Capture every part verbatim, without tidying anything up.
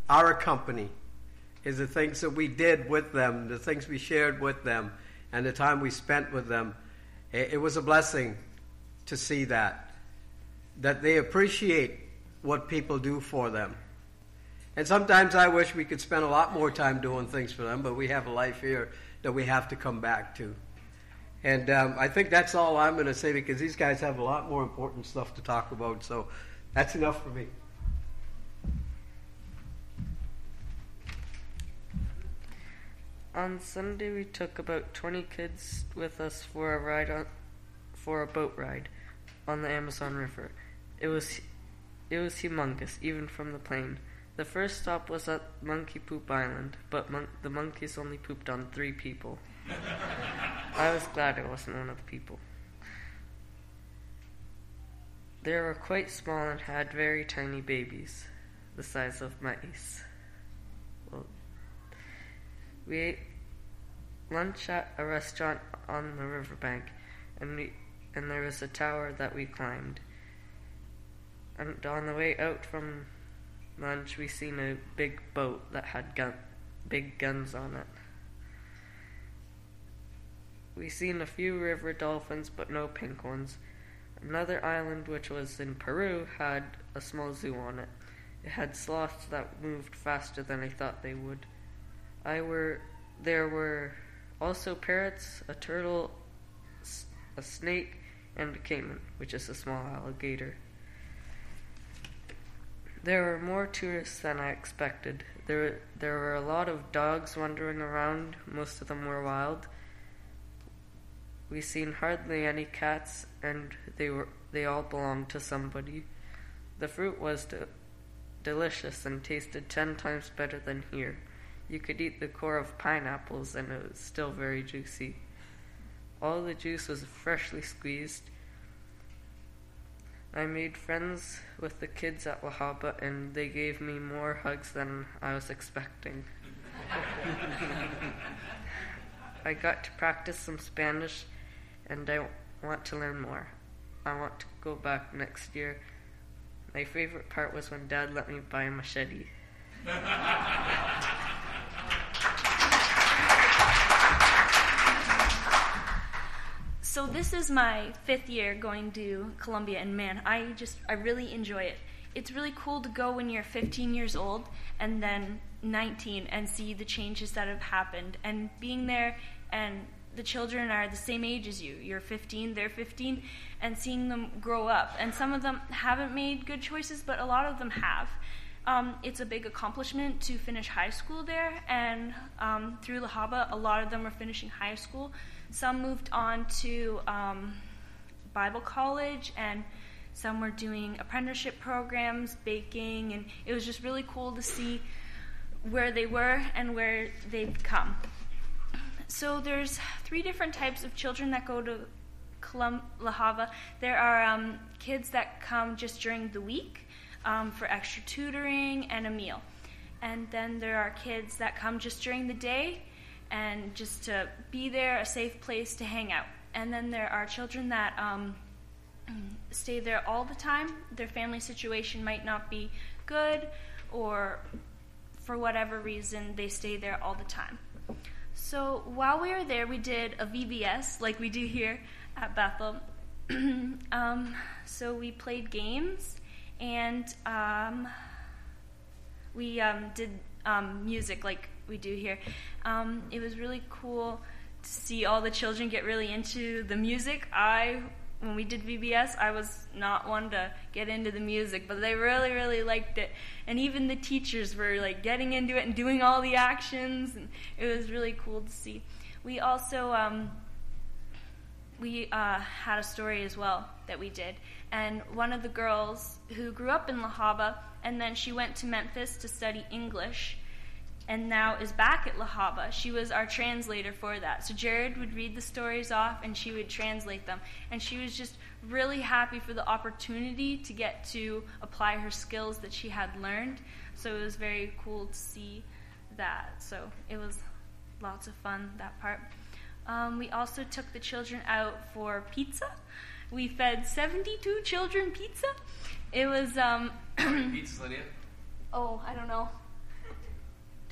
our company, is the things that we did with them, the things we shared with them, and the time we spent with them. It, it was a blessing to see that, that they appreciate what people do for them. And sometimes I wish we could spend a lot more time doing things for them, but we have a life here that we have to come back to. And um, I think that's all I'm going to say, because these guys have a lot more important stuff to talk about. So that's enough for me. On Sunday, we took about twenty kids with us for a ride on, for a boat ride on the Amazon River. It was, it was humongous, even from the plane. The first stop was at Monkey Poop Island, but mon- the monkeys only pooped on three people. I was glad I wasn't one of the people. They were quite small and had very tiny babies, the size of mice. Well, we ate lunch at a restaurant on the riverbank, and we and there was a tower that we climbed. And on the way out from lunch, we seen a big boat that had gun, big guns on it. We seen a few river dolphins, but no pink ones. Another island, which was in Peru, had a small zoo on it. It had sloths that moved faster than I thought they would. I were there were also parrots, a turtle, a snake, and a caiman, which is a small alligator. There were more tourists than I expected. There, there were a lot of dogs wandering around. Most of them were wild. We seen hardly any cats, and they were they all belonged to somebody. The fruit was de- delicious and tasted ten times better than here. You could eat the core of pineapples, and it was still very juicy. All the juice was freshly squeezed. I made friends with the kids at La Habra, and they gave me more hugs than I was expecting. I got to practice some Spanish, and I want to learn more. I want to go back next year. My favorite part was when Dad let me buy a machete. So this is my fifth year going to Columbia, and man, I just, I really enjoy it. It's really cool to go when you're fifteen years old and then nineteen and see the changes that have happened. And being there, and the children are the same age as you. You're fifteen, they're fifteen, and seeing them grow up. And some of them haven't made good choices, but a lot of them have. Um, it's a big accomplishment to finish high school there, and um, through La Habra, a lot of them are finishing high school. Some moved on to um, Bible college, and some were doing apprenticeship programs, baking, and it was just really cool to see where they were and where they've come. So there's three different types of children that go to Colum- La Habra. There are um, kids that come just during the week um, for extra tutoring and a meal. And then there are kids that come just during the day and just to be there, a safe place to hang out. And then there are children that um, stay there all the time. Their family situation might not be good, or for whatever reason, they stay there all the time. So while we were there, we did a V B S, like we do here at Bethel. um, so we played games, and um, we um, did um, music, like we do here. Um, it was really cool to see all the children get really into the music. I, when we did V B S, I was not one to get into the music, but they really, really liked it. And even the teachers were like getting into it and doing all the actions, and it was really cool to see. We also, um, we uh, had a story as well that we did. And one of the girls who grew up in La Habra, and then she went to Memphis to study English, and now is back at La Habra. She was our translator for that. So Jared would read the stories off, and she would translate them. And she was just really happy for the opportunity to get to apply her skills that she had learned. So it was very cool to see that. So it was lots of fun, that part. Um, we also took the children out for pizza. We fed seventy-two children pizza. It was... Um, How many pizzas, Lydia? Oh, I don't know.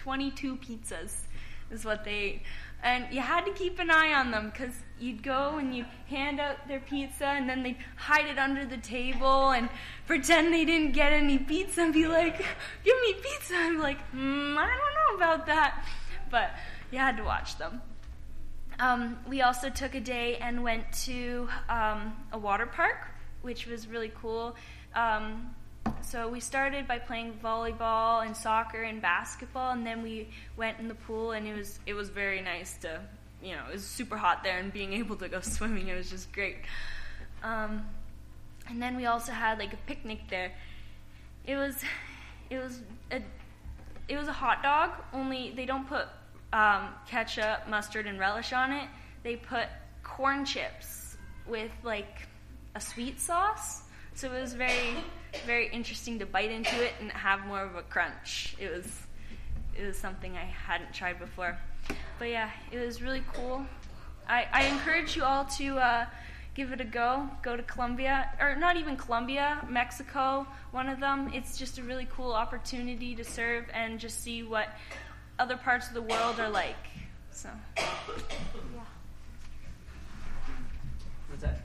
twenty-two pizzas is what they ate. And you had to keep an eye on them because you'd go and you'd hand out their pizza and then they'd hide it under the table and pretend they didn't get any pizza and be like, give me pizza. I'm like, mm, I don't know about that. But you had to watch them. Um, we also took a day and went to um, a water park, which was really cool. Um, so we started by playing volleyball and soccer and basketball, and then we went in the pool, and it was it was very nice to, you know, it was super hot there, and being able to go swimming, it was just great. Um, and then we also had like a picnic there. It was it was a it was a hot dog, only they don't put um, ketchup, mustard, and relish on it. They put corn chips with like a sweet sauce. So it was very, very interesting to bite into it and have more of a crunch. It was, it was something I hadn't tried before. But yeah, it was really cool. I, I encourage you all to uh, give it a go. Go to Colombia, or not even Colombia, Mexico, one of them. It's just a really cool opportunity to serve and just see what other parts of the world are like. So, yeah. What's that?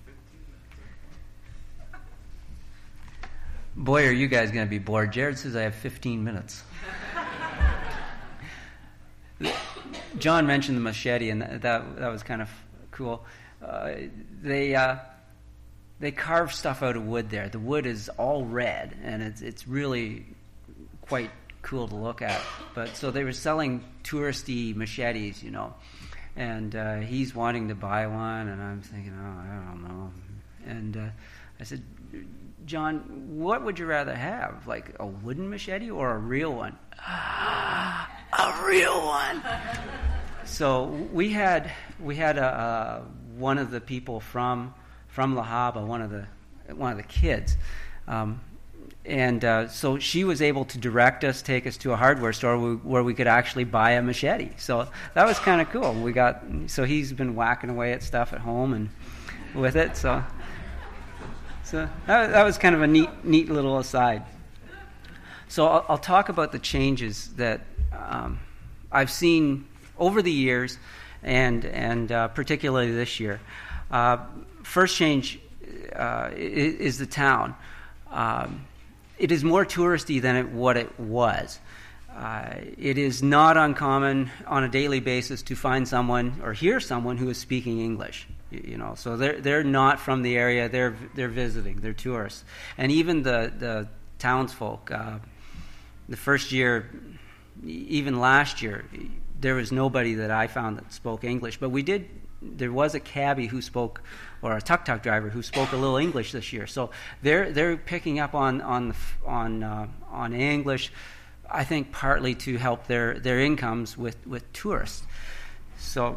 Boy, are you guys going to be bored. Jared says I have fifteen minutes. John mentioned the machete, and that that, that was kind of cool. Uh, they uh, they carve stuff out of wood there. The wood is all red, and it's it's really quite cool to look at. But so they were selling touristy machetes, you know, and uh, he's wanting to buy one, and I'm thinking, oh, I don't know. And uh, I said, John, what would you rather have, like a wooden machete or a real one? Ah, a real one. So we had we had a, uh, one of the people from from La Habra, one of the one of the kids, um, and uh, so she was able to direct us, take us to a hardware store where we, where we could actually buy a machete. So that was kind of cool. We got so he's been whacking away at stuff at home and with it. So. So that, that was kind of a neat, neat little aside. So I'll, I'll talk about the changes that um, I've seen over the years, and and uh, particularly this year. Uh, first change uh, is, is the town. Um, it is more touristy than it, what it was. Uh, it is not uncommon on a daily basis to find someone or hear someone who is speaking English. You know, so they're they're not from the area. They're they're visiting. They're tourists, and even the the townsfolk. Uh, the first year, even last year, there was nobody that I found that spoke English. But we did. There was a cabbie who spoke, or a tuk-tuk driver who spoke a little English this year. So they're they're picking up on on on uh, on English. I think partly to help their their incomes with with tourists. So.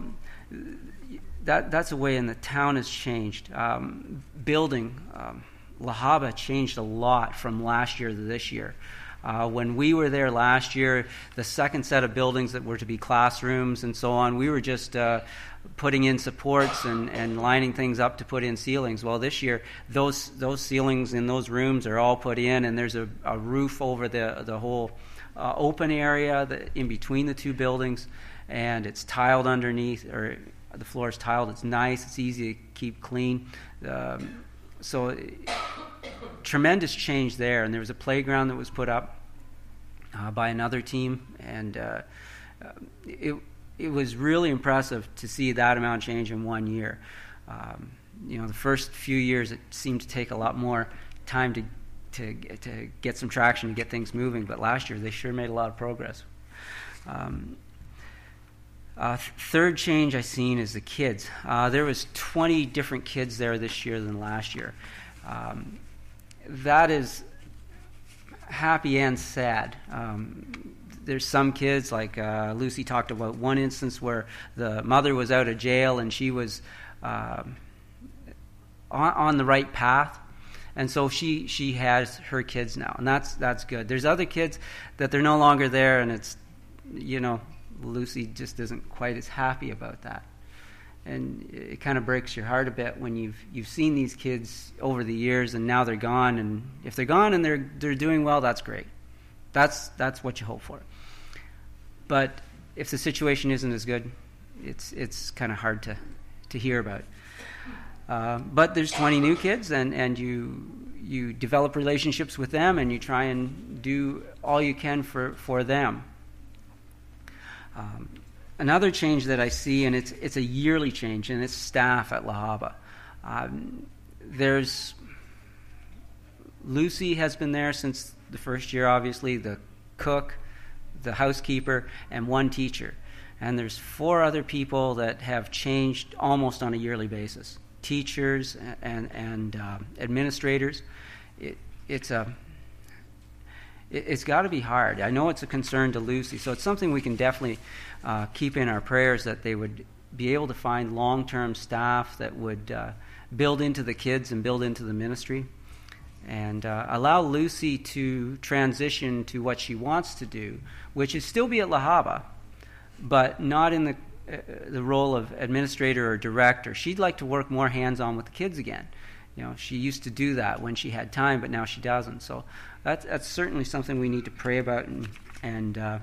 That that's a way, and the town has changed. Um, building, um, La Habra changed a lot from last year to this year. Uh, when we were there last year, the second set of buildings that were to be classrooms and so on, we were just uh, putting in supports and, and lining things up to put in ceilings. Well, this year, those those ceilings in those rooms are all put in, and there's a, a roof over the the whole uh, open area that, in between the two buildings, and it's tiled underneath, or the floor is tiled. It's nice. It's easy to keep clean. Um, so tremendous change there. And there was a playground that was put up uh, by another team, and uh, it it was really impressive to see that amount of change in one year. Um, you know, the first few years it seemed to take a lot more time to to to get some traction, to get things moving. But last year they sure made a lot of progress. Um, Uh, third change I've seen is the kids. Uh, there was twenty different kids there this year than last year. Um, that is happy and sad. Um, there's some kids, like uh, Lucy talked about one instance where the mother was out of jail and she was uh, on, on the right path. And so she, she has her kids now, and that's that's good. There's other kids that they're no longer there, and it's, you know, Lucy just isn't quite as happy about that, and it kind of breaks your heart a bit when you've you've seen these kids over the years, and now they're gone. And if they're gone and they're they're doing well, that's great. That's that's what you hope for. but if the situation isn't as good, it's it's kind of hard to, to hear about. Uh, but there's twenty new kids, and, and you you develop relationships with them, and you try and do all you can for, for them. Um, another change that I see, and it's it's a yearly change, and it's staff at La Habra. Um, there's Lucy has been there since the first year, obviously, the cook, the housekeeper, and one teacher. And there's four other people that have changed almost on a yearly basis. Teachers and and uh, administrators. It, it's a it, it's got to be hard. I know it's a concern to Lucy, so it's something we can definitely uh, keep in our prayers, that they would be able to find long-term staff that would uh, build into the kids and build into the ministry, and uh, allow Lucy to transition to what she wants to do, which is still be at La Habra, but not in the uh, the role of administrator or director. She'd like to work more hands-on with the kids again. You know, she used to do that when she had time, but now she doesn't. So that's that's certainly something we need to pray about and and uh,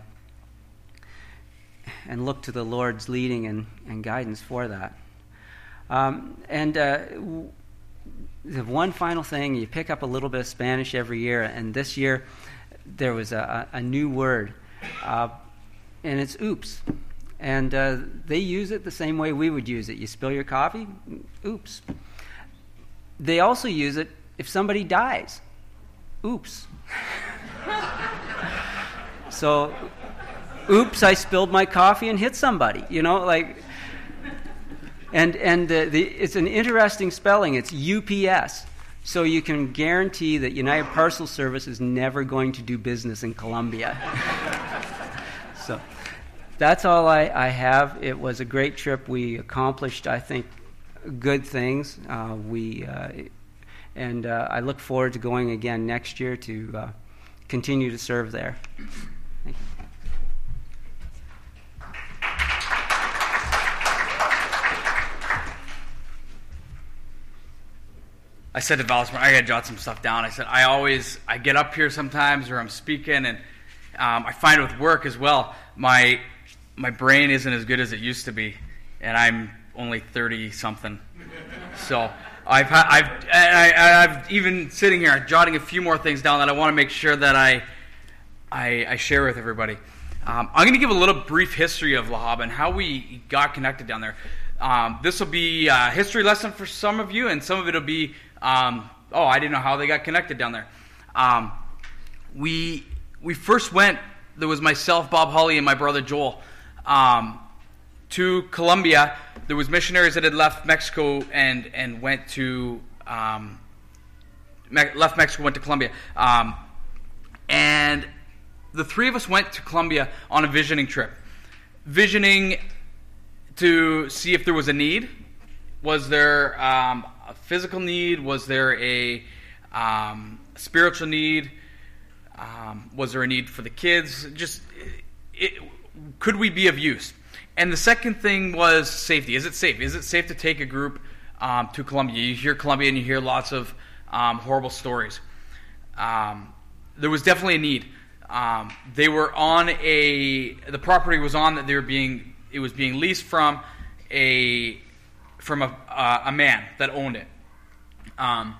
and look to the Lord's leading and, and guidance for that. Um, and uh, w- the one final thing, you pick up a little bit of Spanish every year, and this year there was a, a new word, uh, and it's oops. And uh, they use it the same way we would use it. You spill your coffee, oops. They also use it if somebody dies, oops. So, oops, I spilled my coffee and hit somebody, you know, like... And and uh, the, it's an interesting spelling. It's U P S. So you can guarantee that United Parcel Service is never going to do business in Colombia. So that's all I, I have. It was a great trip. We accomplished, I think, good things. Uh, we uh, and uh, I look forward to going again next year to uh, continue to serve there. Thank you. I said to Valismore, I got to jot some stuff down. I said, I always, I get up here sometimes or I'm speaking, and um, I find with work as well, my my brain isn't as good as it used to be, and I'm only thirty-something. So I've, I've, I, I've even sitting here, jotting a few more things down that I want to make sure that I, I, I share with everybody. Um, I'm going to give a little brief history of La Habra and how we got connected down there. Um, this will be a history lesson for some of you, and some of it will be, um, oh, I didn't know how they got connected down there. Um, we we first went, there was myself, Bob Holly, and my brother Joel, um, to Colombia. There was missionaries that had left Mexico and, and went to, um, me- left Mexico, went to Colombia. Um, and the three of us went to Colombia on a visioning trip. Visioning to see if there was a need. Was there um, a physical need? Was there a um, spiritual need? Um, was there a need for the kids? Just, it, could we be of use? And the second thing was safety. Is it safe? Is it safe to take a group um, to Colombia? You hear Colombia and you hear lots of um, horrible stories. Um, there was definitely a need. Um, they were on a, the property was on that they were being, it was being leased from a from a uh, a man that owned it. Um,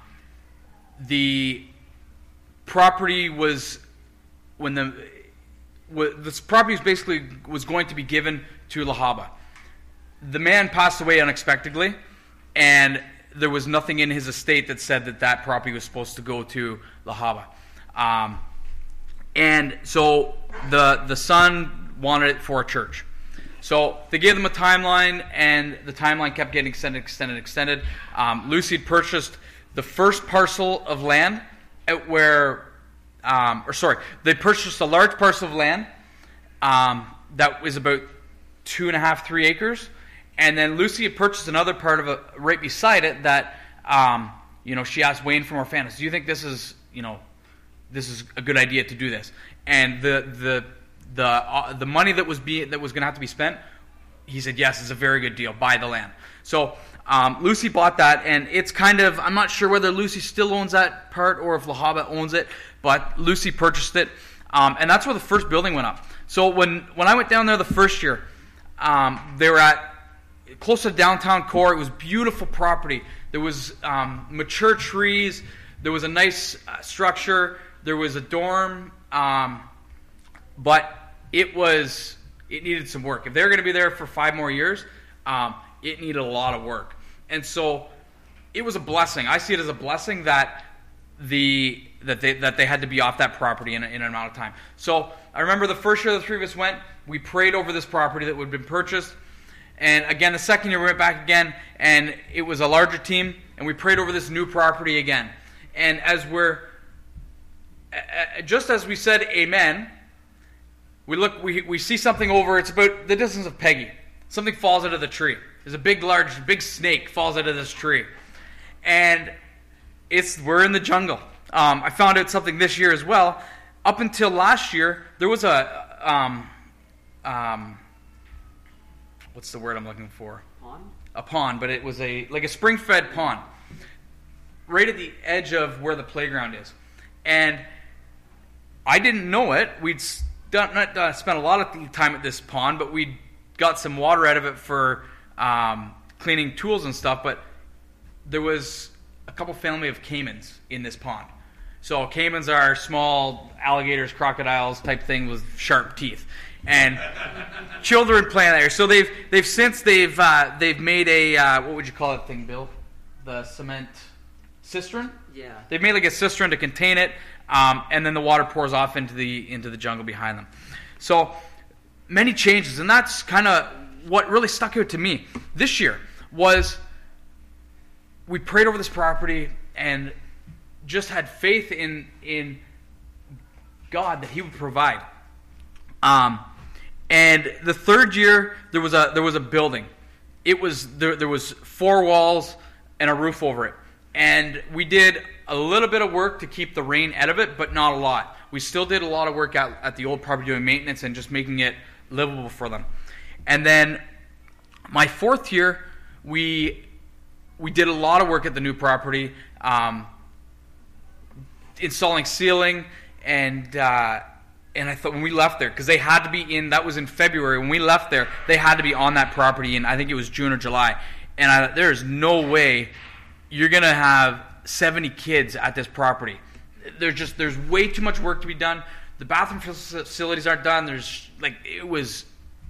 the property was when the w- this property was basically was going to be given to La Habra. The man passed away unexpectedly, and there was nothing in his estate that said that that property was supposed to go to La Habra. Um, and so the the son wanted it for a church. So they gave them a timeline, and the timeline kept getting extended, extended, extended. Um, Lucy had purchased the first parcel of land at where, um, or sorry, they purchased a large parcel of land um, that was about two and a half, three acres, and then Lucy had purchased another part of it right beside it that, um, you know, she asked Wayne from Orphanis, do you think this is, you know, this is a good idea to do this? And the the The uh, the money that was be that was going to have to be spent, he said, yes, it's a very good deal. Buy the land. So um, Lucy bought that, and it's kind of, I'm not sure whether Lucy still owns that part or if La Habra owns it, but Lucy purchased it, um, and that's where the first building went up. So when, when I went down there the first year, um, they were at close to downtown core. It was beautiful property. There was um, mature trees. There was a nice uh, structure. There was a dorm, um, but it was it needed some work. If they were going to be there for five more years, um, it needed a lot of work. And so it was a blessing. I see it as a blessing that the that they that they had to be off that property in, a, in an amount of time. So I remember the first year the three of us went, we prayed over this property that would have been purchased. And again, the second year we went back again, and it was a larger team, and we prayed over this new property again. And as we're, just as we said amen, we look, we we see something over, it's about the distance of Peggy. Something falls out of the tree. There's a big, large, big snake falls out of this tree. And it's we're in the jungle. Um, I found out something this year as well. Up until last year, there was a, um, um, what's the word I'm looking for? Pond? A pond, but it was a like a spring-fed pond, right at the edge of where the playground is. And I didn't know it. We'd done, not uh, spent a lot of time at this pond, but we got some water out of it for um, cleaning tools and stuff. But there was a couple family of caimans in this pond. So caimans are small alligators, crocodiles type thing with sharp teeth. And children playing there. So they've they've since they've uh, they've made a uh, what would you call that thing, Bill? The cement cistern. Yeah. They've made like a cistern to contain it, um, and then the water pours off into the into the jungle behind them. So many changes, and that's kind of what really stuck out to me this year was we prayed over this property and just had faith in in God that He would provide. Um, and the third year there was a there was a building. It was there there was four walls and a roof over it. And we did a little bit of work to keep the rain out of it, but not a lot. We still did a lot of work at, at the old property doing maintenance and just making it livable for them. And then my fourth year, we we did a lot of work at the new property, um, installing ceiling, and uh, and I thought when we left there, because they had to be in, that was in February, when we left there, they had to be on that property in, I think it was June or July. And I, there is no way you're going to have seventy kids at this property. There's just, there's way too much work to be done. The bathroom facilities aren't done. There's, like, it was,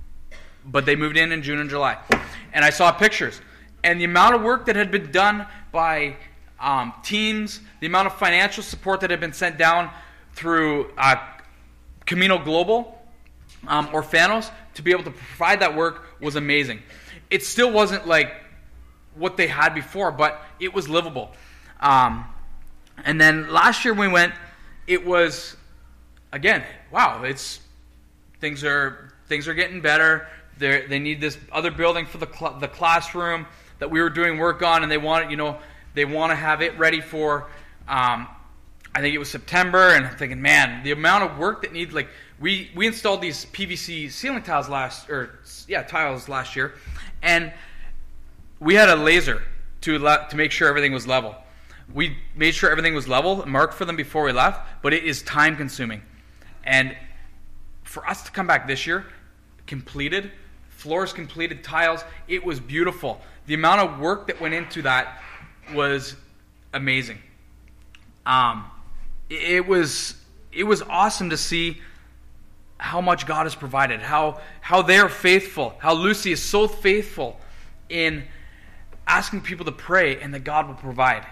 but they moved in in June and July. And I saw pictures. And the amount of work that had been done by um, teams, the amount of financial support that had been sent down through uh, Camino Global, um, or Fanos, to be able to provide that work was amazing. It still wasn't like what they had before, but it was livable. Um, and then last year we went, it was, again, wow, it's things are things are getting better. They they need this other building for the cl- the classroom that we were doing work on, and they want you know they want to have it ready for. Um, I think it was September, and I'm thinking, man, the amount of work that needs, like, we, we installed these P V C ceiling tiles last, or, yeah, tiles last year, and we had a laser to le- to make sure everything was level. We made sure everything was level, marked for them before we left, but it is time consuming. And for us to come back this year, completed, floors completed, tiles, it was beautiful. The amount of work that went into that was amazing. Um, it was it was awesome to see how much God has provided, how how they're faithful, how Lucy is so faithful in asking people to pray, and that God will provide.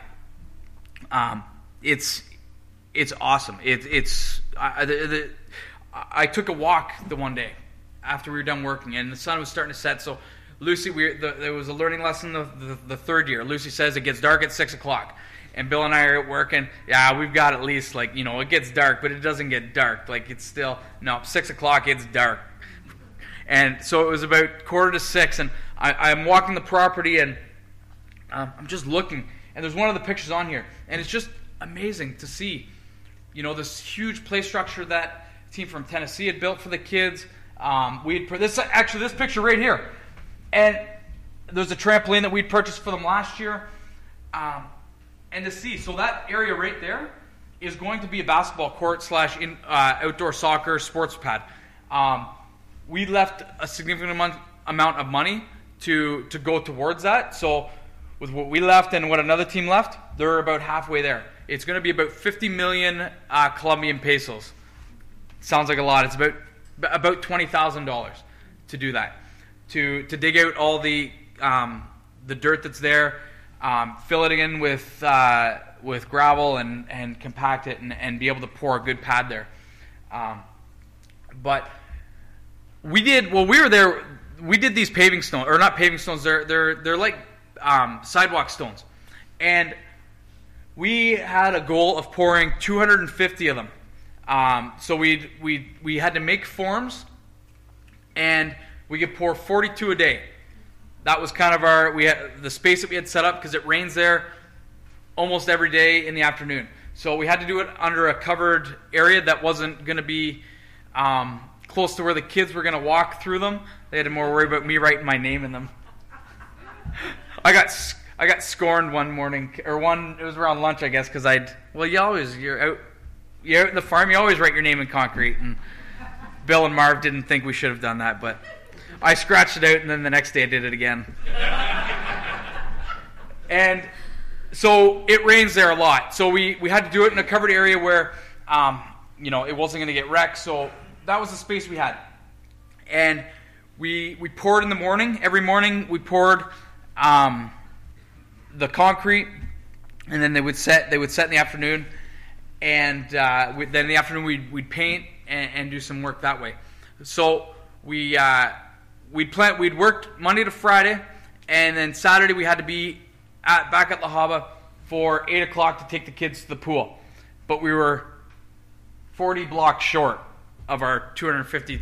Um, it's it's awesome. It, it's I, the, the, I took a walk the one day after we were done working, and the sun was starting to set. So Lucy, we the, there was a learning lesson the, the the third year. Lucy says it gets dark at six o'clock. And Bill and I are at work, and yeah, we've got at least, like, you know, it gets dark, but it doesn't get dark. Like, it's still, no, six o'clock, it's dark. And so it was about quarter to six, and I, I'm walking the property, and um, I'm just looking, and there's one of the pictures on here, and it's just amazing to see, you know, this huge play structure that a team from Tennessee had built for the kids. Um, we had this actually this picture right here, and there's a trampoline that we'd purchased for them last year. Um, And to see, so that area right there is going to be a basketball court slash in, uh, outdoor soccer sports pad. Um, we left a significant amount, amount of money to, to go towards that. So with what we left and what another team left, they're about halfway there. It's going to be about fifty million uh, Colombian pesos. Sounds like a lot. It's about about twenty thousand dollars to do that, to to dig out all the um, the dirt that's there, um, fill it in with uh, with gravel and, and compact it and, and be able to pour a good pad there. Um, but we did well. We were there. We did these paving stones, or not paving stones. They're they're they're like um, sidewalk stones, and we had a goal of pouring two hundred fifty of them. Um, so we we we had to make forms, and we could pour forty-two a day. That was kind of our we had the space that we had set up because it rains there almost every day in the afternoon. So we had to do it under a covered area that wasn't going to be um, close to where the kids were going to walk through them. They had to more worry about me writing my name in them. I got I got scorned one morning, or one it was around lunch, I guess, because I'd well you always you're out. You're out in the farm, you always write your name in concrete. And Bill and Marv didn't think we should have done that, but I scratched it out, and then the next day I did it again. And so it rains there a lot. So we, we had to do it in a covered area where, um, you know, it wasn't going to get wrecked. So that was the space we had. And we we poured in the morning. Every morning we poured um, the concrete, and then they would set. They would set in the afternoon. And uh, we, then in the afternoon we'd, we'd paint and, and do some work that way. So we uh, we'd plant. We'd worked Monday to Friday, and then Saturday we had to be at, back at La Habra for eight o'clock to take the kids to the pool. But we were forty blocks short of our two hundred fifty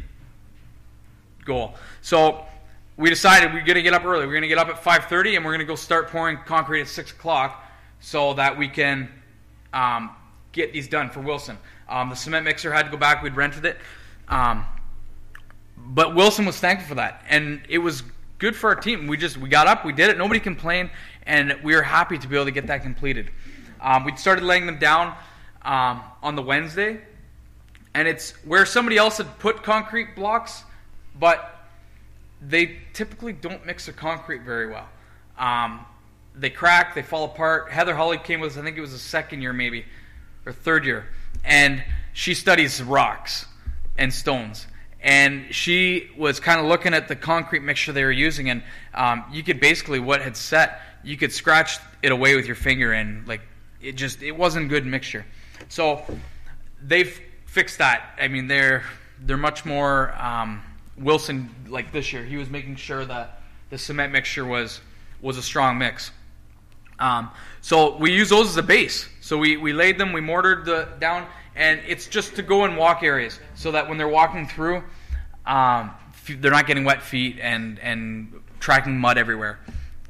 goal. So we decided we're going to get up early. We're going to get up at five thirty, and we're going to go start pouring concrete at six o'clock so that we can Um, get these done for Wilson. Um, the cement mixer had to go back. We'd rented it. Um, but Wilson was thankful for that. And it was good for our team. We just, we got up, we did it. Nobody complained. And we were happy to be able to get that completed. Um, we started laying them down um, on the Wednesday. And it's where somebody else had put concrete blocks, but they typically don't mix their concrete very well. Um, they crack, they fall apart. Heather Holly came with us, I think it was the second year maybe, or third year, and she studies rocks and stones, and she was kind of looking at the concrete mixture they were using, and um, you could basically, what had set, you could scratch it away with your finger, and like it just it wasn't good mixture. So they've fixed that. I mean, they're they're much more um, Wilson, like this year, he was making sure that the cement mixture was was a strong mix. Um, so we use those as a base. So we, we laid them, we mortared the down, and it's just to go in walk areas so that when they're walking through, um, they're not getting wet feet and, and tracking mud everywhere.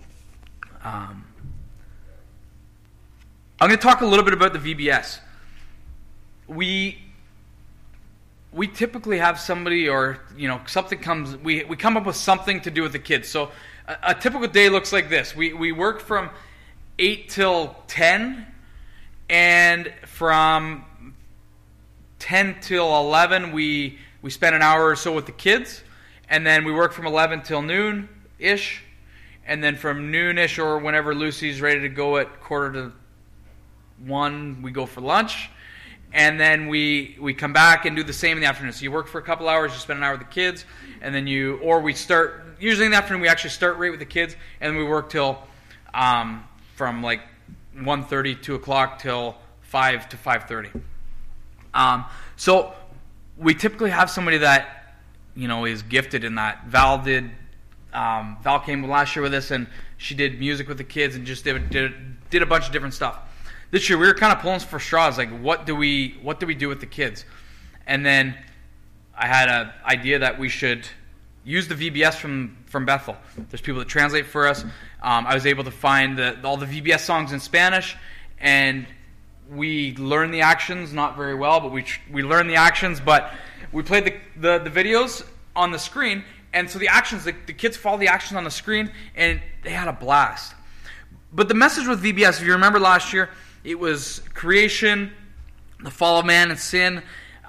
Um, I'm going to talk a little bit about the V B S. We we typically have somebody, or you know, something comes. We we come up with something to do with the kids. So a, a typical day looks like this. We we work from eight till ten, and from ten till eleven we we spend an hour or so with the kids, and then we work from eleven till noon ish, and then from noon ish or whenever Lucy's ready to go at quarter to one, we go for lunch, and then we we come back and do the same in the afternoon. So you work for a couple hours, you spend an hour with the kids, and then you or we start usually in the afternoon we actually start right with the kids, and then we work till um, from like one thirty, two o'clock till five to five thirty. Um, so we typically have somebody that you know is gifted in that. Val did. Um, Val came last year with us, and she did music with the kids and just did did, did a bunch of different stuff. This year we were kind of pulling for straws, like what do we what do we do with the kids? And then I had an idea that we should use the V B S from, from Bethel. There's people that translate for us. Um, I was able to find the, all the V B S songs in Spanish, and we learned the actions, not very well, but we we learned the actions. But we played the the, the videos on the screen, and so the actions, the, the kids follow the actions on the screen, and they had a blast. But the message with V B S, if you remember last year, it was creation, the fall of man and sin,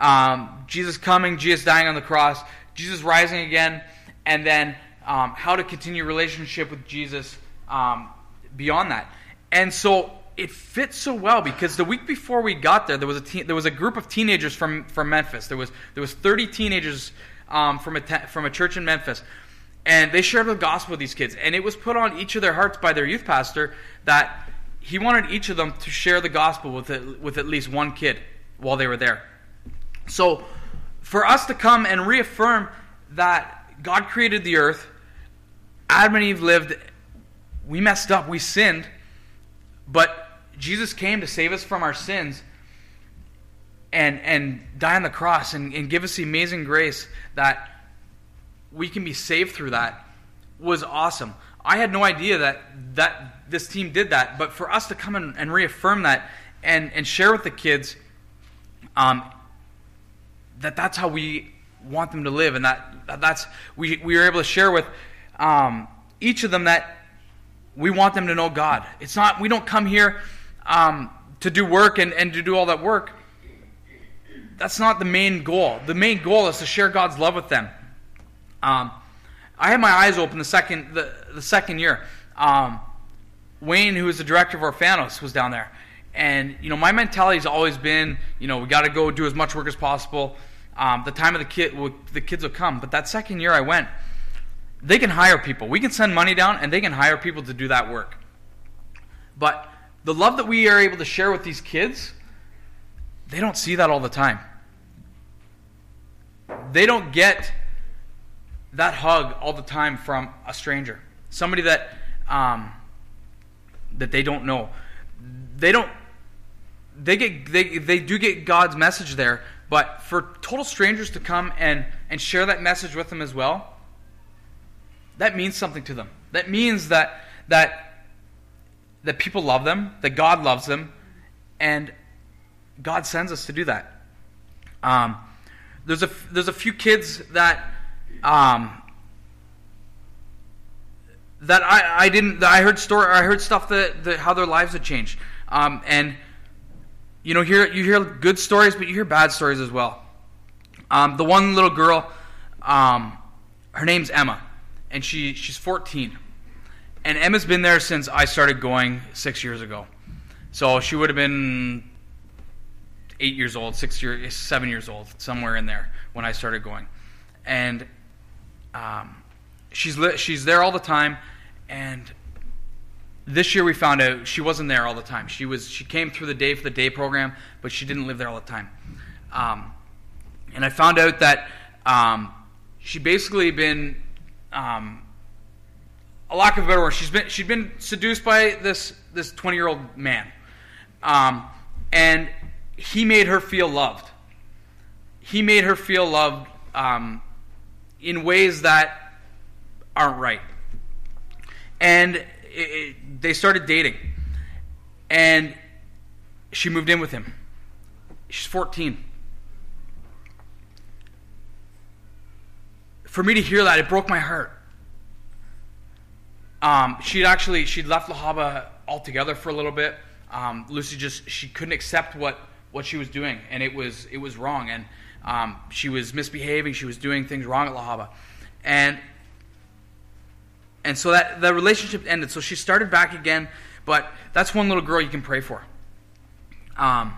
um, Jesus coming, Jesus dying on the cross, Jesus rising again, and then um, how to continue relationship with Jesus um, beyond that. And so it fits so well because the week before we got there, there was a teen, there was a group of teenagers from, from Memphis. There was there was thirty teenagers um, from a te- from a church in Memphis, and they shared the gospel with these kids. And it was put on each of their hearts by their youth pastor that he wanted each of them to share the gospel with it, with at least one kid while they were there. So for us to come and reaffirm that God created the earth, Adam and Eve lived, we messed up, we sinned, but Jesus came to save us from our sins and and die on the cross and, and give us the amazing grace that we can be saved through that was awesome. I had no idea that, that this team did that, but for us to come and, and reaffirm that and, and share with the kids um, that that's how we want them to live, and that that's we, we were able to share with um, each of them that we want them to know God. It's not, we don't come here um, to do work and, and to do all that work. That's not the main goal. The main goal is to share God's love with them. Um, I had my eyes open the second the, the second year. Um, Wayne, who was the director of Orphanos, was down there. And, you know, my mentality has always been, you know, we got to go do as much work as possible. Um, the time of the kid, will, the kids will come. But that second year I went, they can hire people. We can send money down, and they can hire people to do that work. But the love that we are able to share with these kids, they don't see that all the time. They don't get that hug all the time from a stranger, somebody that um, that they don't know. They don't. They get they they do get God's message there, but for total strangers to come and and share that message with them as well, that means something to them. That means that that that people love them, that God loves them, and God sends us to do that. Um, there's a there's a few kids that. Um, that I, I didn't that I heard story I heard stuff that, that how their lives had changed, um, and you know hear you hear good stories, but you hear bad stories as well. Um, the one little girl, um, her name's Emma, and she she's fourteen, and Emma's been there since I started going six years ago, so she would have been eight years old, six years, seven years old, somewhere in there when I started going, and. Um, she's li- she's there all the time, and this year we found out she wasn't there all the time. She was she came through the day for the day program, but she didn't live there all the time. Um, and I found out that um, she basically been, um, a lack of a better word, she's been she'd been seduced by this this twenty year old man, um, and he made her feel loved. He made her feel loved. Um, in ways that aren't right. And it, it, they started dating. And she moved in with him. She's fourteen. For me to hear that, it broke my heart. Um, she'd actually, she'd left La Habra altogether for a little bit. Um, Lucy just, she couldn't accept what, what she was doing. And it was, it was wrong. And Um, she was misbehaving. She was doing things wrong at La Habra, and and so that the relationship ended. So she started back again, but that's one little girl you can pray for. Um,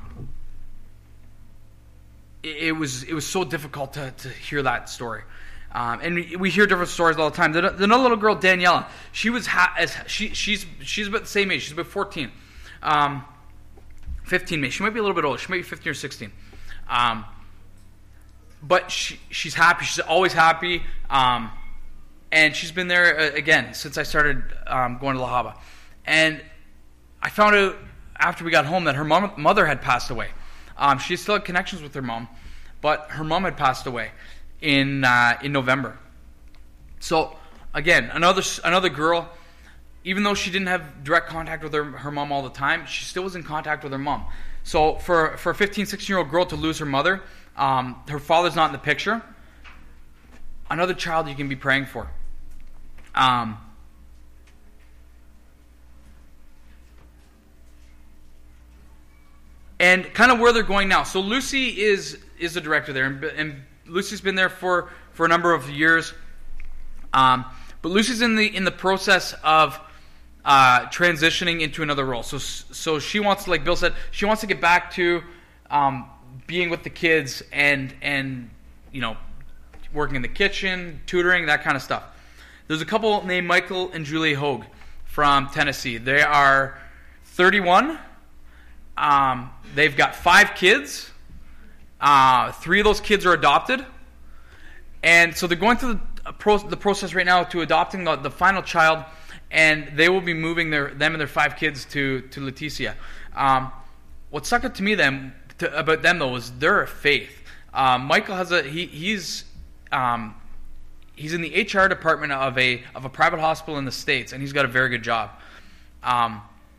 it, it was it was so difficult to to hear that story, um, and we, we hear different stories all the time. The, the another little girl, Daniela, she was ha- as she she's she's about the same age. She's about fourteen, um, fifteen maybe. She might be a little bit older. She might be fifteen or sixteen. Um, But she, she's happy. She's always happy. Um, and she's been there, uh, again, since I started um, going to La Habra. And I found out after we got home that her mom, mother had passed away. Um, she still had connections with her mom, but her mom had passed away in uh, in November. So, again, another another girl, even though she didn't have direct contact with her, her mom all the time, she still was in contact with her mom. So for, for a fifteen, sixteen-year-old girl to lose her mother, Um, her father's not in the picture, another child you can be praying for. Um, and kind of where they're going now. So Lucy is is the director there, and, and Lucy's been there for, for a number of years. Um, but Lucy's in the in the process of uh, transitioning into another role. So so she wants to, like Bill said, she wants to get back to um, being with the kids and and you know working in the kitchen, tutoring, that kind of stuff. There's a couple named Michael and Julie Hogue from Tennessee. They are thirty-one. Um, they've got five kids. Uh, three of those kids are adopted. And so they're going through the, pro- the process right now to adopting the, the final child, and they will be moving their them and their five kids to, to Leticia. Um, what stuck out to me them, to, about them, though, was their faith. Um, Michael has a he, he's um, he's in the H R department of a of a private hospital in the States, and he's got a very good job. Um,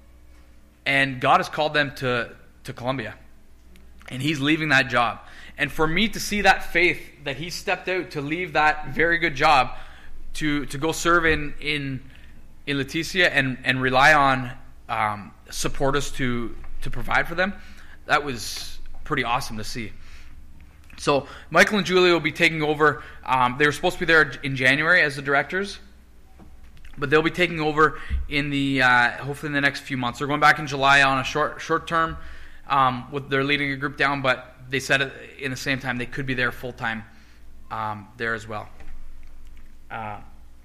and God has called them to to Columbia, and he's leaving that job. And for me to see that faith that he stepped out to leave that very good job to to go serve in in, in Leticia and, and rely on um, supporters to to provide for them, that was pretty awesome to see. So Michael and Julie will be taking over. Um, they were supposed to be there in January as the directors, but they'll be taking over in the uh, hopefully in the next few months. They're going back in July on a short short term. Um, with they're leading a group down, but they said it in the same time they could be there full time um, there as well. Uh,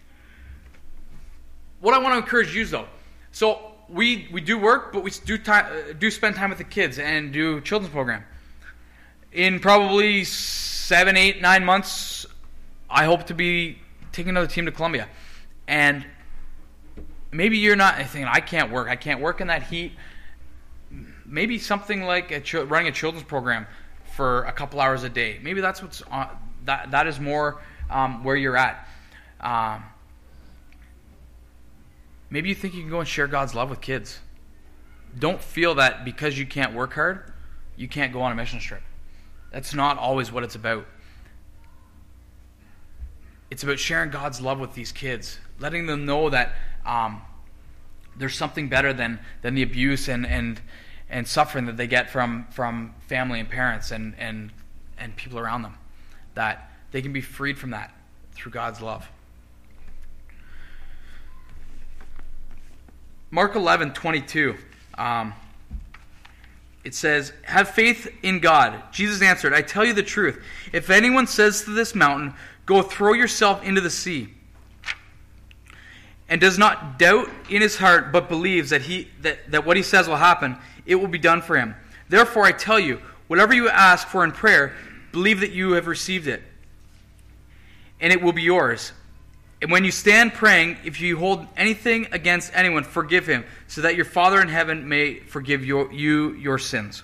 what I want to encourage you though, so we we do work, but we do time do spend time with the kids and do children's program. In probably seven, eight, nine months, I hope to be taking another team to Columbia, and maybe you're not thinking I can't work. I can't work in that heat. Maybe something like a ch- running a children's program for a couple hours a day. Maybe that's what's on, that that is more um, where you're at. Um, maybe you think you can go and share God's love with kids. Don't feel that because you can't work hard, you can't go on a mission trip. That's not always what it's about. It's about sharing God's love with these kids, letting them know that um, there's something better than than the abuse and and. and suffering that they get from, from family and parents and, and and people around them, that they can be freed from that through God's love. Mark eleven twenty-two, um, it says, "Have faith in God." Jesus answered, "I tell you the truth. If anyone says to this mountain, 'Go throw yourself into the sea,' and does not doubt in his heart, but believes that he that, that what he says will happen, it will be done for him. Therefore I tell you, whatever you ask for in prayer, believe that you have received it, and it will be yours. And when you stand praying, if you hold anything against anyone, forgive him, so that your Father in heaven may forgive your, you your sins."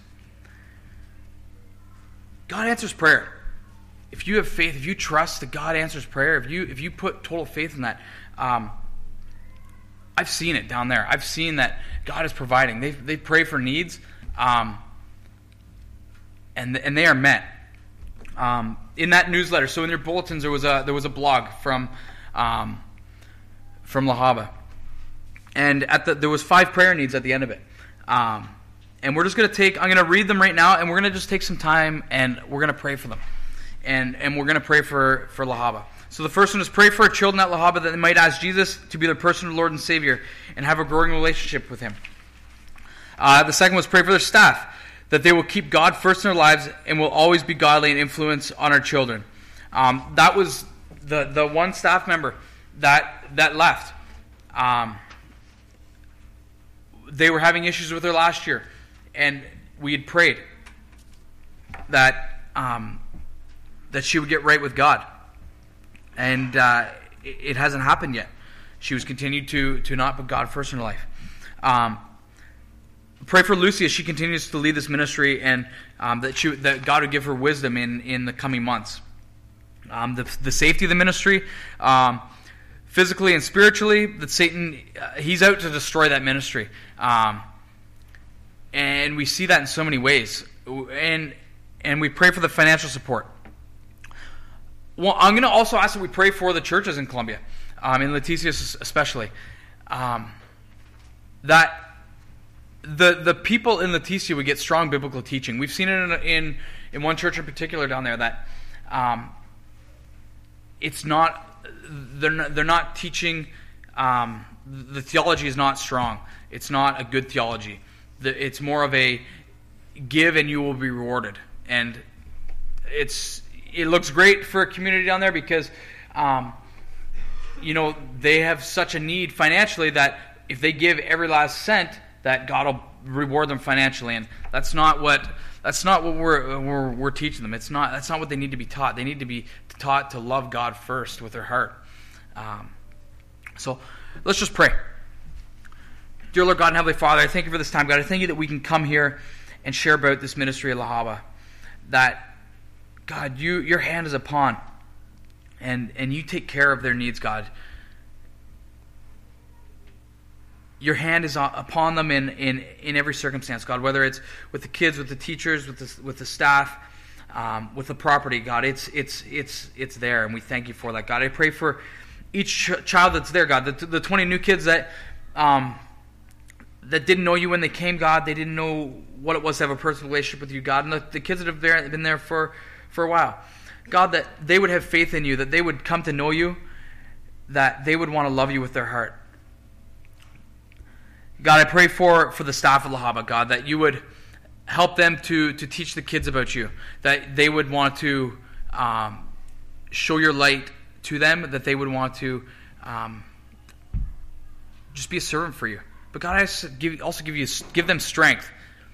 God answers prayer. If you have faith, if you trust that God answers prayer, if you if you put total faith in that, um, I've seen it down there. I've seen that God is providing. They they pray for needs, um, and and they are met. Um, in that newsletter, so in their bulletins, there was a there was a blog from um, from La Habra, and at the there was five prayer needs at the end of it. Um, and we're just going to take. I'm going to read them right now, and we're going to just take some time, and we're going to pray for them, and and we're going to pray for for La Habra. So the first one is pray for our children at La Habra that they might ask Jesus to be their personal Lord and Savior and have a growing relationship with Him. Uh, the second was pray for their staff, that they will keep God first in their lives and will always be godly and influence on our children. Um, that was the, the one staff member that that left. Um, they were having issues with her last year, and we had prayed that um, that she would get right with God. And uh, it, it hasn't happened yet. She was continued to to not put God first in her life. Um, pray for Lucy as she continues to lead this ministry, and um, that she that God would give her wisdom in, in the coming months. Um, the the safety of the ministry, um, physically and spiritually, that Satan uh, he's out to destroy that ministry, um, and we see that in so many ways. And and we pray for the financial support. Well, I'm going to also ask that we pray for the churches in Columbia, um, in Leticia especially, um, that the the people in Leticia would get strong biblical teaching. We've seen it in in, in one church in particular down there that um, it's not they're not, they're not teaching. Um, the theology is not strong. It's not a good theology. The, it's more of a give and you will be rewarded. And it's it looks great for a community down there because, um, you know, they have such a need financially that if they give every last cent, that God will reward them financially. And that's not what that's not what we're we're, we're teaching them. It's not that's not what they need to be taught. They need to be taught to love God first with their heart. Um, So let's just pray. Dear Lord God and Heavenly Father, I thank you for this time. God, I thank you that we can come here and share about this ministry of La Habra. That, God, you your hand is upon and, and you take care of their needs, God. Your hand is upon them in, in, in every circumstance, God, whether it's with the kids, with the teachers, with the, with the staff, um, with the property, God. It's, it's, it's, it's there, and we thank you for that, God. I pray for each ch- child that's there, God, the, the twenty new kids that um, that didn't know you when they came, God, they didn't know what it was to have a personal relationship with you, God, and the, the kids that have there, been there for, for a while, God, that they would have faith in you, that they would come to know you, that they would want to love you with their heart. God, I pray for, for the staff of La Habra, God, that you would help them to, to teach the kids about you, that they would want to um, show your light to them, that they would want to um, just be a servant for you. But God, I also give, also give you give them strength,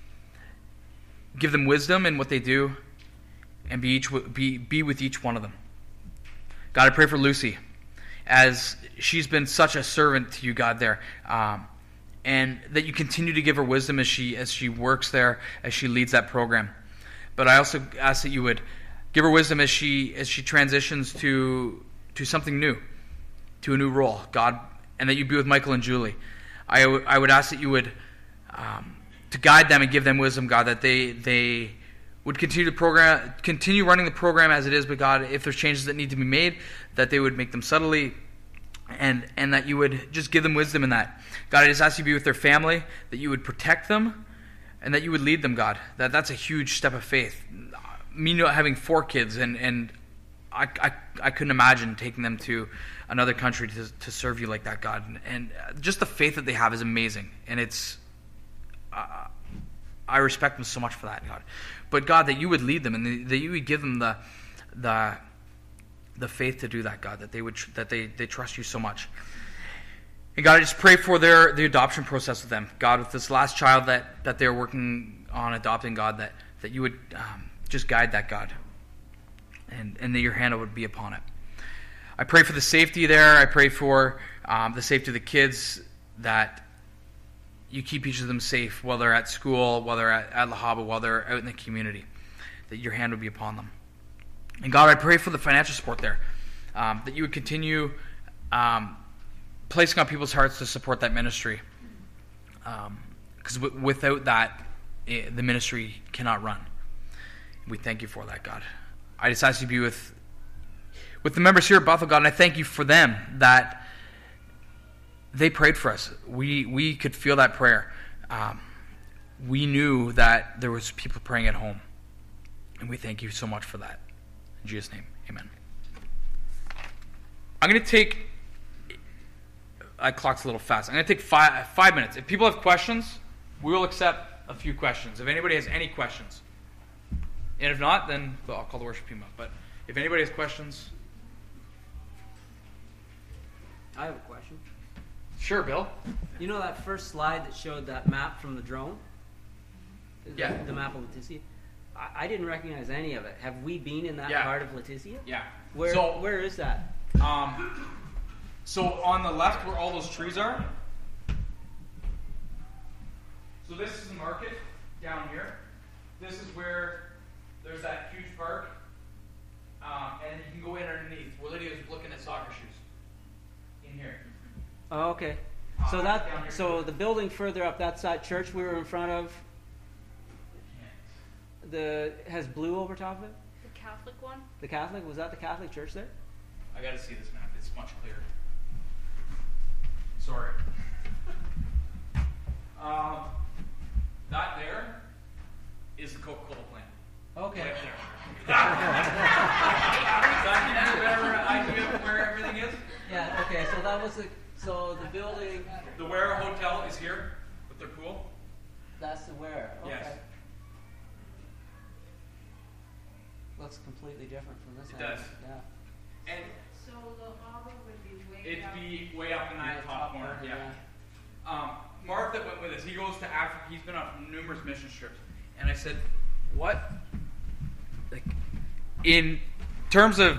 give them wisdom in what they do, and be each be be with each one of them. God, I pray for Lucy, as she's been such a servant to you, God, there, um, and that you continue to give her wisdom as she as she works there, as she leads that program. But I also ask that you would give her wisdom as she as she transitions to. to something new, to a new role, God, and that you be with Michael and Julie. I, w- I would ask that you would um, to guide them and give them wisdom, God, that they they would continue to program, continue running the program as it is, but God, if there's changes that need to be made, that they would make them subtly, and and that you would just give them wisdom in that. God, I just ask you to be with their family, that you would protect them, and that you would lead them, God. That that's a huge step of faith. Me not having four kids and and I, I, I couldn't imagine taking them to another country to to serve you like that, God. And, and just the faith that they have is amazing. And it's, uh, I respect them so much for that, God. But God, that you would lead them and the, that you would give them the the the faith to do that, God. That they would that they, they trust you so much. And God, I just pray for their the adoption process with them, God. With this last child that, that they're working on adopting, God, that that you would um, just guide that, God. And, and that your hand would be upon it. I pray for the safety there. I pray for um, the safety of the kids, that you keep each of them safe while they're at school, while they're at, at La Habra, while they're out in the community, that your hand would be upon them. And God, I pray for the financial support there, um, that you would continue um, placing on people's hearts to support that ministry. Because um, w- without that, it, the ministry cannot run. We thank you for that, God. I just ask you to be with with the members here at Bethel, God, and I thank you for them, that they prayed for us. We we could feel that prayer. Um, we knew that there was people praying at home, and we thank you so much for that. In Jesus' name, amen. I'm going to take, I clocked a little fast. I'm going to take five, five minutes. If people have questions, we will accept a few questions. If anybody has any questions. And if not, then well, I'll call the worship team up. But if anybody has questions. I have a question. Sure, Bill. You know that first slide that showed that map from the drone? Yeah. The, the map of Leticia? I, I didn't recognize any of it. Have we been in that Yeah. part of Leticia? Yeah. Where So- Where is that? Um, so on the left where all those trees are. So this is the market down here. This is where there's that huge park. Um, and you can go in underneath where Lydia's looking at soccer shoes. In here. Oh, okay. So Uh, that down here. so the building further up, that's that church we were in front of. The has blue over top of it. The Catholic one? The Catholic, was that the Catholic church there? I gotta see this map. It's much clearer. Sorry. Um, that there is the Coca-Cola plant. Okay. Way up there. Does that give you a better idea of where everything is? Yeah. Okay. So that was the so the building. The Ware Hotel is here with their pool. That's the where. Okay. Yes. Looks completely different from this. It angle. does. Yeah. And So the harbor would be way it'd up. be way up in that Yeah, top corner. corner, Yeah. Um, Mark that went with us, he goes to Africa. He's been on numerous mission trips, and I said, "What? Like, in terms of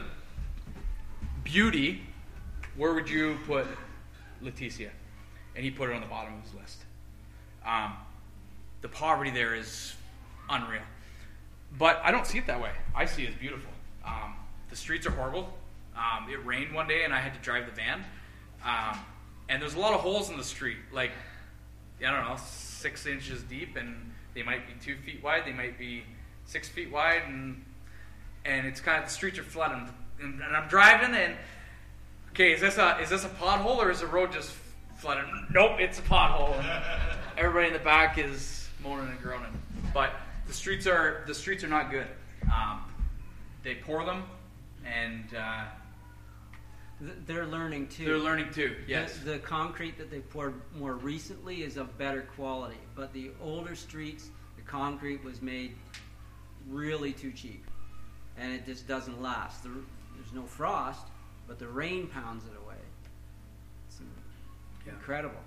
beauty, where would you put Leticia?" And he put it on the bottom of his list. Um, the poverty there is unreal, but I don't see it that way. I see it as beautiful. Um, the streets are horrible. Um, it rained one day, and I had to drive the van. Um, and there's a lot of holes in the street, like, I don't know, six inches deep, and they might be two feet wide, they might be six feet wide, and and it's kind of, the streets are flooding. And, and I'm driving, and okay, is this a is this a pothole or is the road just flooded? Nope, it's a pothole. And everybody in the back is moaning and groaning. But the streets are the streets are not good. Um, they pour them, and uh, Th- They're learning too. they're learning too. Yes. The, the concrete that they poured more recently is of better quality, but the older streets, the concrete was made really too cheap, and it just doesn't last. The, there's no frost, but the rain pounds it away. It's Yeah. incredible.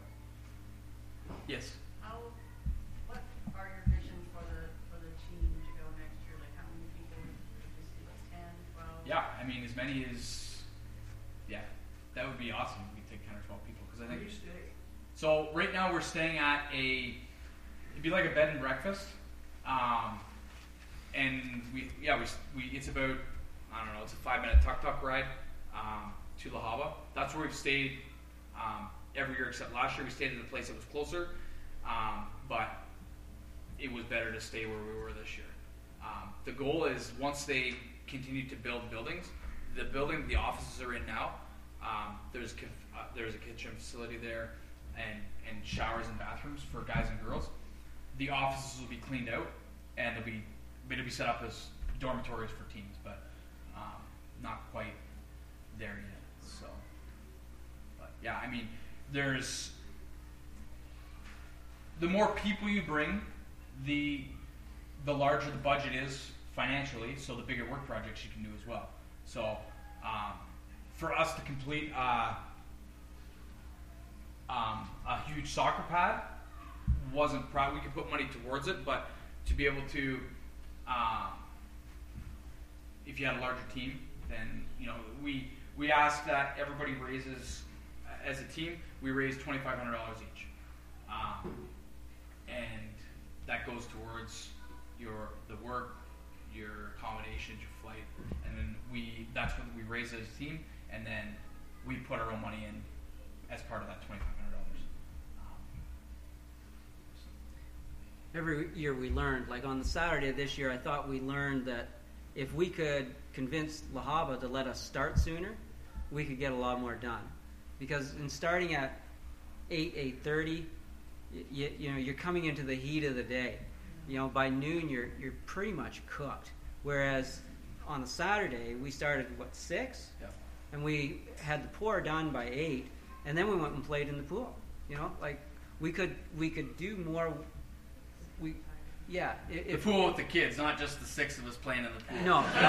Yes. How, what are your visions for the, for the team to go next year? Like how many people would you see, like ten, twelve? Yeah, I mean, as many as, yeah, that would be awesome if we could take ten or twelve people. Because I think. So right now we're staying at a, it'd be like a bed and breakfast, um, and we, yeah, we, we, it's about, I don't know, it's a five minute tuk tuk ride um, to La Habra. That's where we've stayed um, every year except last year. We stayed at a place that was closer, um, but it was better to stay where we were this year. Um, the goal is once they continue to build buildings, the building the offices are in now, um, there's kif- uh, there's a kitchen facility there, and and showers and bathrooms for guys and girls. The offices will be cleaned out, and they'll be it'll be set up as dormitories for teens, but um, not quite there yet. So, but yeah, I mean, there's the more people you bring, the the larger the budget is financially, so the bigger work projects you can do as well. So, um, for us to complete uh, um, a huge soccer pad wasn't proud. We could put money towards it, but to be able to, um, if you had a larger team, then you know we we ask that everybody raises as a team. We raise twenty five hundred dollars each, um, and that goes towards your the work, your accommodations, your flight, and then we that's what we raise as a team, and then we put our own money in as part of that twenty five hundred dollars. Um, Every year we learned, like on the Saturday of this year, I thought we learned that if we could convince La Habra to let us start sooner, we could get a lot more done. Because in starting at eight, eight thirty, you, you know, you're coming into the heat of the day. You know, by noon you're you're pretty much cooked. Whereas on a Saturday we started what six, yeah. and we had the pour done by eight, and then we went and played in the pool. You know, like we could we could do more. We, yeah. If, The pool with the kids, not just the six of us playing in the pool. No, no.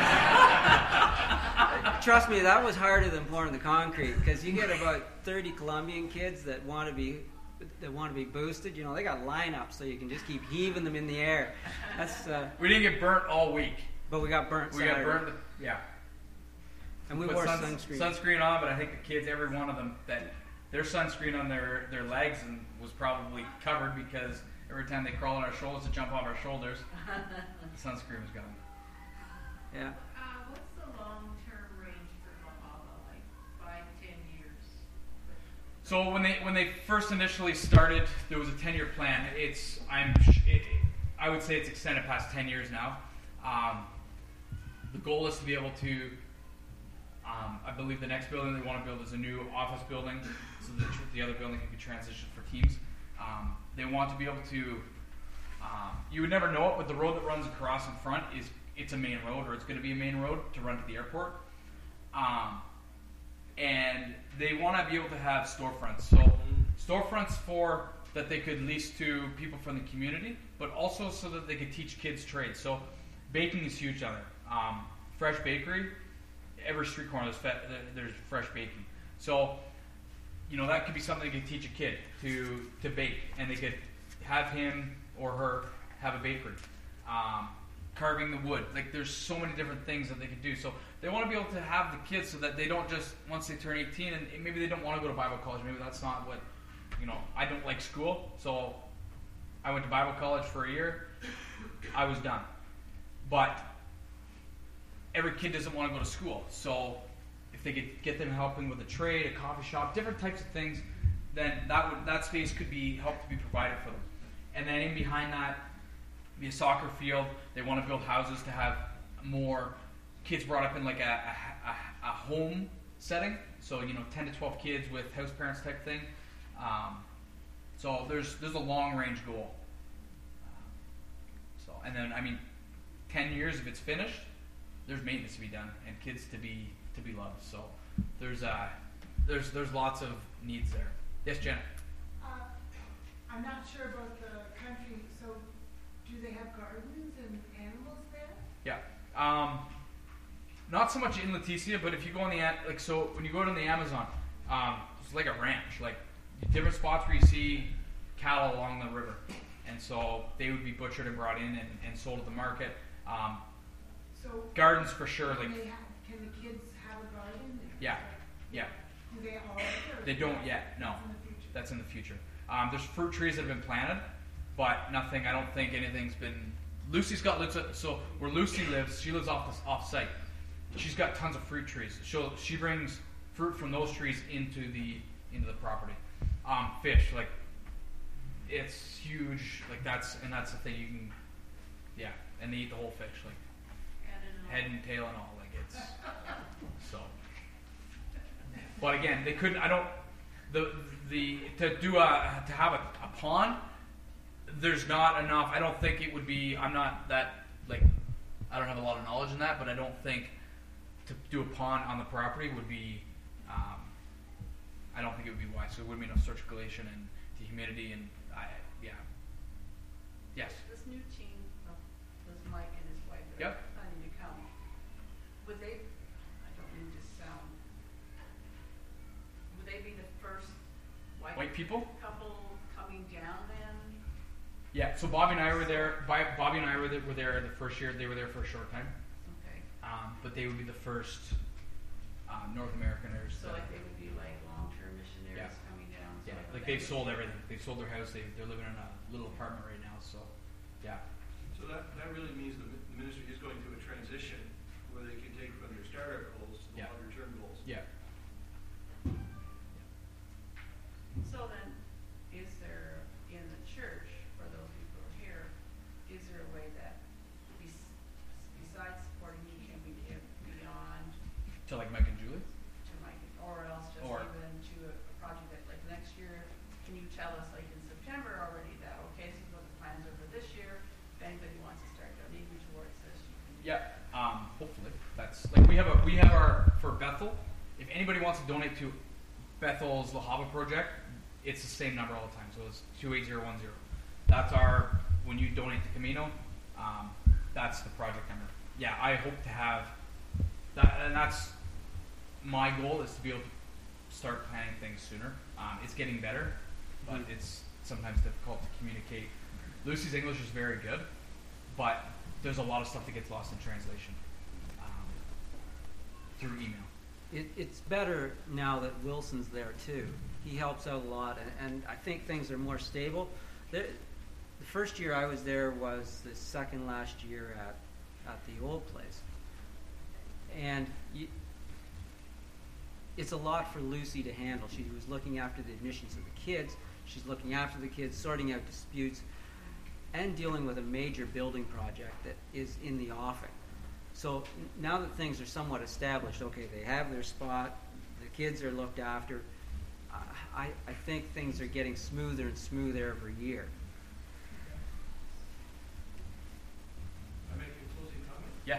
Trust me, that was harder than pouring the concrete because you get about thirty Colombian kids that want to be that want to be boosted. You know, they got lineups, so you can just keep heaving them in the air. That's. Uh, We didn't get burnt all week. but we got burnt. We Saturday. got burnt. Yeah. and we Put wore sun- sunscreen. Sunscreen on, but I think the kids, every one of them, that their sunscreen on their, their legs and was probably covered because every time they crawl on our shoulders to jump off our shoulders, the sunscreen was gone. Yeah. Uh, what's the long-term range for La Habra, like five, ten years? So when they when they first initially started, there was a ten-year plan. It's I'm sh- it, I would say it's extended past ten years now. Um, the goal is to be able to. Um, I believe the next building they want to build is a new office building, so that the other building can be transitioned for teams. Um, they want to be able to Um, you would never know it, but the road that runs across in front is it's a main road, or it's going to be a main road to run to the airport. Um, and they want to be able to have storefronts. So storefronts for that they could lease to people from the community, but also so that they could teach kids trades. So baking is huge down there. Um, fresh bakery, every street corner there's, fe- there's fresh baking. So, you know, that could be something they could teach a kid to to bake, and they could have him or her have a bakery. Um, carving the wood. Like, there's so many different things that they could do. So they want to be able to have the kids so that they don't just, once they turn eighteen, and maybe they don't want to go to Bible college, maybe that's not what, you know, I don't like school, so I went to Bible college for a year, I was done. But every kid doesn't want to go to school, so if they could get them helping with a trade, a coffee shop, different types of things, then that would, that space could be helped to be provided for them. And then in behind that, be a soccer field. They want to build houses to have more kids brought up in like a, a, a, a home setting. So, you know, ten to twelve kids with house parents type thing. Um, so there's there's a long range goal. Um, so and then I mean, ten years if it's finished, there's maintenance to be done and kids to be to be loved. So there's uh there's there's lots of needs there. Yes, Janet. Uh, I'm not sure about the country. So do they have gardens and animals there? Yeah. Um, not so much in Leticia, but if you go on the like, so when you go to the Amazon, um, it's like a ranch, like different spots where you see cattle along the river, and so they would be butchered and brought in and, and sold at the market. Um, So gardens for sure, can, like they have, can the kids have a garden? yeah, yeah. Do they all? Or They don't yet. No, That's in the future. that's in the future. Um, there's fruit trees that have been planted, but nothing. I don't think anything's been. Lucy's got lives. So where Lucy lives, she lives off the off site. She's got tons of fruit trees. So she brings fruit from those trees into the into the property. Um, fish, like it's huge. Like that's and that's the thing you can. Yeah, and they eat the whole fish, like head and tail and all. Like it's so. But again, they couldn't. I don't. The the to do a to have a, a pond. There's not enough. I don't think it would be. I'm not that like. I don't have a lot of knowledge in that, but I don't think to do a pond on the property would be. Um, I don't think it would be wise. So there wouldn't be enough circulation and the humidity and I yeah. Yes. This new team of was Mike and his wife that Yep. are planning to come. Would they? I don't mean to sound. Would they be the first white, White people? couple coming down then? Yeah. So Bobby and I were there. Bi- Bobby and I were there, were there the first year. They were there for a short time. Okay. Um, but they would be the first uh, North Americaners. So that- like they would be like long-term missionaries Yeah. coming down. So yeah, like that they've would- sold everything. They've sold their house. They they're living in a little apartment right now. So, yeah, So that, that really means the mi- the ministry is going through a transition where they can take from their startup goals to the Yeah. longer term goals. yeah. So then, is there in the church for those people who are here, is there a way that bes- besides supporting you, can we give beyond To like Mike and Julie. to Mike, or else just Or- even to a, a project that like next year? Can you tell us like in September already that okay, this is what the plans are for this year? If anybody wants to start donating towards this, you can. Yeah. Um, hopefully, that's like we have a we have our for Bethel. If anybody wants to donate to Bethel's La Habra project, it's the same number all the time. So it's two eight zero one zero. That's our when you donate to Camino. Um, that's the project number. Yeah, I hope to have that, and that's my goal is to be able to start planning things sooner. Um, it's getting better, but it's sometimes difficult to communicate. Lucy's English is very good, but there's a lot of stuff that gets lost in translation um, through email. It, it's better now that Wilson's there too. He helps out a lot, and, and I think things are more stable. There, the first year I was there was the second last year at, at the old place. And you, it's a lot for Lucy to handle. She was looking after the admissions of the kids. She's looking after the kids, sorting out disputes, and dealing with a major building project that is in the offing. So n- now that things are somewhat established, okay, they have their spot, the kids are looked after, uh, I, I think things are getting smoother and smoother every year. Yeah.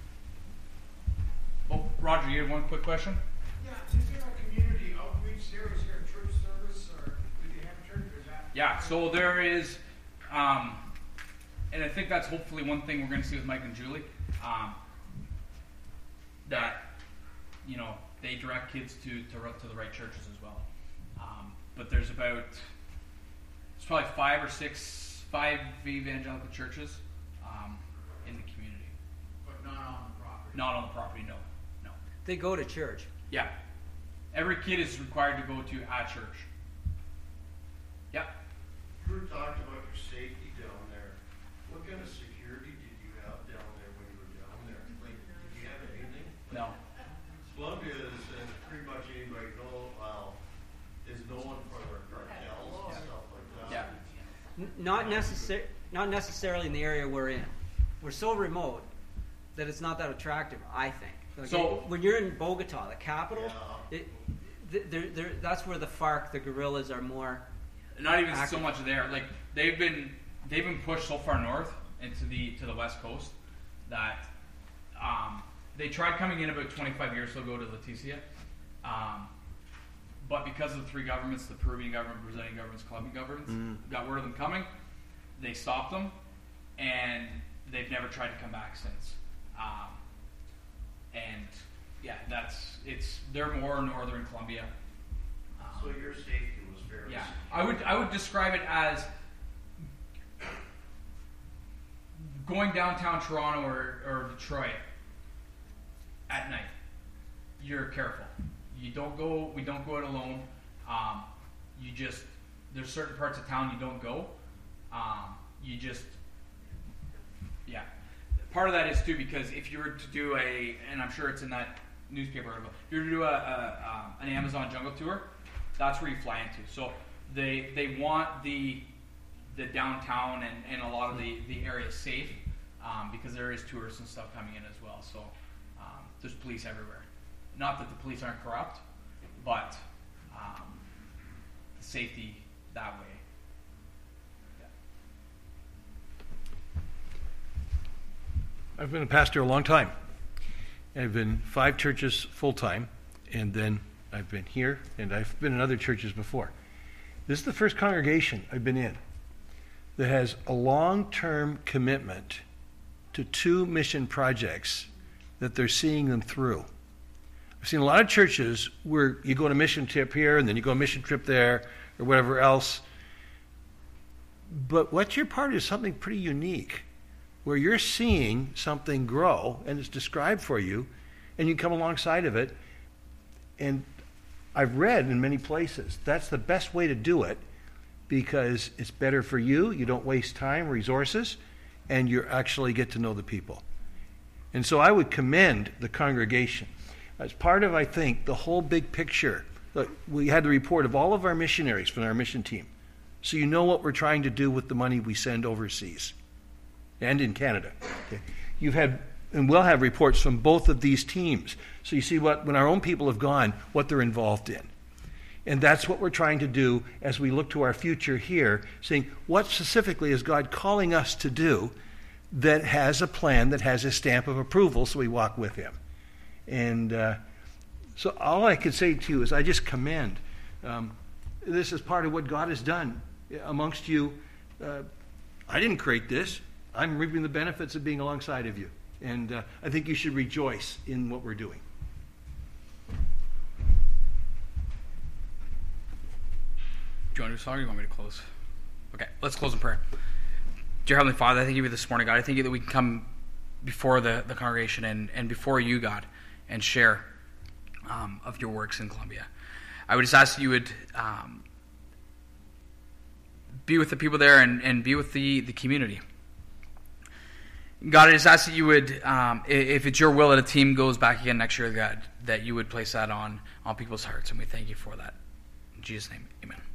Oh, Roger, you had one quick question? Yeah, is there a community outreach there? Is there a church service, or do they have a church, or is that? Yeah, so there is, um, and I think that's hopefully one thing we're going to see with Mike and Julie, um, that, you know, they direct kids to, to, to the right churches as well. Um, but there's about, it's probably five or six, five evangelical churches um, in the community. But not on the property? Not on the property, no. No. They go to church. Yeah. Every kid is required to go to a church. Yeah. You talked about your safety down there. What kind of security did you have down there when you were down there? Like, did you have anything? No. Columbia is uh, pretty much anybody know, well, is known for their cartels and stuff like that. Yeah. N- Not necessar- not necessarily in the area we're in. We're so remote that it's not that attractive, I think. Like So- when you're in Bogota, the capital, Yeah. it, th- they're, they're, that's where the FARC, the guerrillas, are more. Not even Active. so much there. Like they've been they've been pushed so far north into the to the west coast that um, they tried coming in about twenty-five years ago to Leticia, um, but because of the three governments, the Peruvian government, Brazilian governments, Colombian governments, Mm. got word of them coming, they stopped them, and they've never tried to come back since. Um, and yeah, that's it's they're more northern Colombia. Um, So your safety was fairly yeah, secure. I would I would describe it as going downtown Toronto or, or Detroit at night. You're careful. You don't go. We don't go out alone. Um, you just there's certain parts of town you don't go. Um, you just yeah. Part of that is too because if you were to do a, and I'm sure it's in that newspaper article, if you were to do a, a um, an Amazon jungle tour, that's where you fly into. So they they want the the downtown and, and a lot of the, the area safe um, because there is tourists and stuff coming in as well. So um, there's police everywhere. Not that the police aren't corrupt, but um, the safety that way. I've been a pastor a long time. I've been five churches full time, and then I've been here, and I've been in other churches before. This is the first congregation I've been in that has a long-term commitment to two mission projects that they're seeing them through. I've seen a lot of churches where you go on a mission trip here, and then you go on a mission trip there, or whatever else. But what you're part of is something pretty unique, where you're seeing something grow, and it's described for you, and you come alongside of it. And I've read in many places that's the best way to do it because it's better for you. You don't waste time, resources, and you actually get to know the people. And so I would commend the congregation. As part of, I think, the whole big picture, look, we had the report of all of our missionaries from our mission team. So you know what we're trying to do with the money we send overseas and in Canada. Okay. You've had, and we'll have reports from both of these teams. So you see what, when our own people have gone, what they're involved in. And that's what we're trying to do as we look to our future here, saying what specifically is God calling us to do that has a plan, that has a stamp of approval, so we walk with him. And uh, so all I can say to you is I just commend. Um, this is part of what God has done amongst you. Uh, I didn't create this. I'm reaping the benefits of being alongside of you. And uh, I think you should rejoice in what we're doing. Do you want to do a song or do you want me to close? Okay, let's close in prayer. Dear Heavenly Father, I thank you for this morning, God. I thank you that we can come before the, the congregation and, and before you, God, and share um, of your works in Colombia. I would just ask that you would um, be with the people there and, and be with the, the community. God, I just ask that you would, um, if it's your will that a team goes back again next year, God, that you would place that on, on people's hearts, and we thank you for that. In Jesus' name, amen.